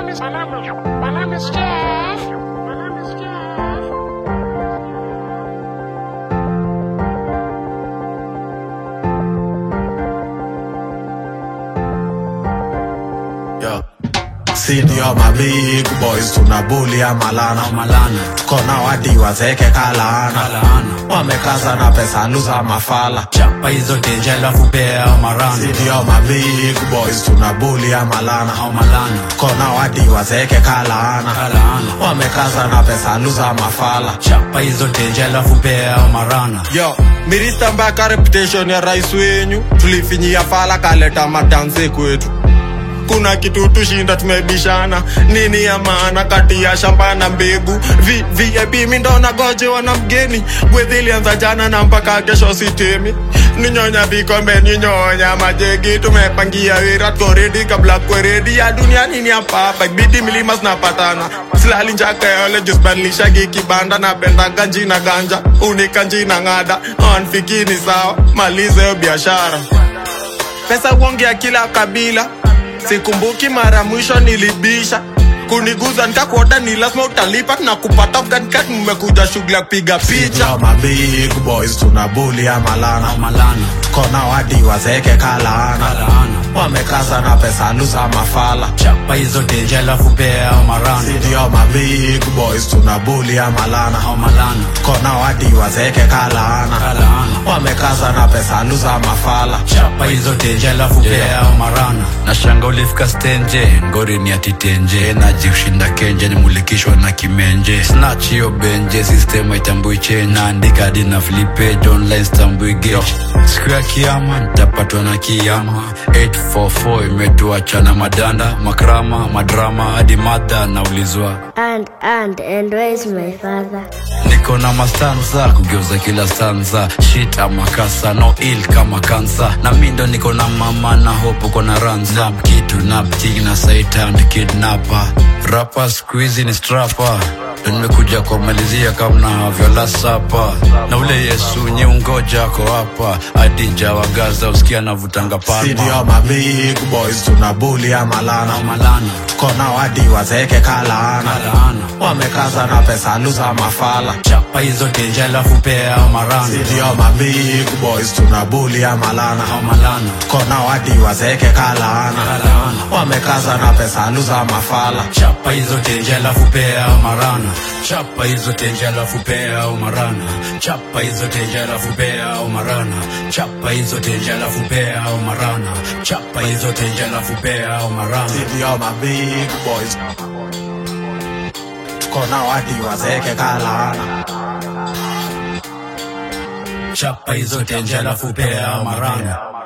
name is Jeff. Yo. City of my big boys tunabuli ya malana. Kona wadi wazeke kalana. Wamekaza na pesa luza mafala. Chapa hizo tenjela fupea marana. City of my big boys tunabuli ya malana. Kona wadi wazeke kalana. Wamekaza na pesa luza mafala. Chapa hizo tenjela fupea marana. Yo, mirista mbaka reputation ya rais wenyu. Tulifinyia fala kaleta matanze kwetu. Kuna kitu tushinda tumebishana. Nini ya maana kati ya shamba na mbegu. VIP mindona goje wana mgeni. Gwethili anza jana na mpaka kesho sitemi. Ninyonya vikombe ninyonya majegi. Tumepangia wira tuko ready kabla kwe ready. Ya dunia nini hapa bidi milima zinapatana. Silali njaka yole just badilisha kibanda. Na benda ganji na ganja unikanji na ngada. Onfikini sawa malize yo biashara. Pesa uongea kila kabila. Sikumbuki mara mwisho nilibisha. Kuniguza nikakuoda ni lazima utalipa. Na kupata mkanikati mmekuja shughuli ya kupiga picha. My big boys tunabuli ya malana. Kona wadi wazeke kalana. Wamekaza na pesa luza mafala. Chapa hizo tenjela fupea marana. City of my big boys tunabuli ya malana. Kona wadi wazeke kalana. Wamekaza na pesa luza mafala. Chapa hizo tenjela fupea marana. Na shanga ulifika stenje. Ngori ni atitenje. Naji kushinda kenje ni mulikishwa na kimenje. Snatch yo benje. Sistema itambui change. Naandika dina flipe. Online stambui gauge. Siku ya kiyama nitapatwa na kiyama. 844 imetuacha na madanda. Makrama, madrama, hadi mada na ulizwa. And where is my father? Niko na mastanza, kugeuza kila stanza. Shit ama kasa, no ill kama kansa. Na mindo niko na mama na hope uko na ranza. Kitu naptig na satan kidnapper. Rapper squeezy ni strapper. Nimekuja kwa malizia kama na vyola sapa. Na ule Yesu nye ungoja ko hapa. Adija wa Gaza usikia na vutanga palma. City of my big boys tunabuli ya malana. Kona wadi wazeke kalana. Wamekaza na pesa luza mafala. Chapa hizo tenjela fupea marana. City of my big boys tunabuli ya malana. Kona wadi wazeke kalana. Wamekaza na pesa luza mafala. Chapa hizo tenjela fupea marana. Chapa hizo tenjela fupea marana. Chapa hizo tenjela fupea marana. Chapa hizo tenjela fupea marana. Chapa hizo tenjela fupea marana. City of my big boys. Kona wadi wazeke kalana. Chapa hizo tenjela fupea marana.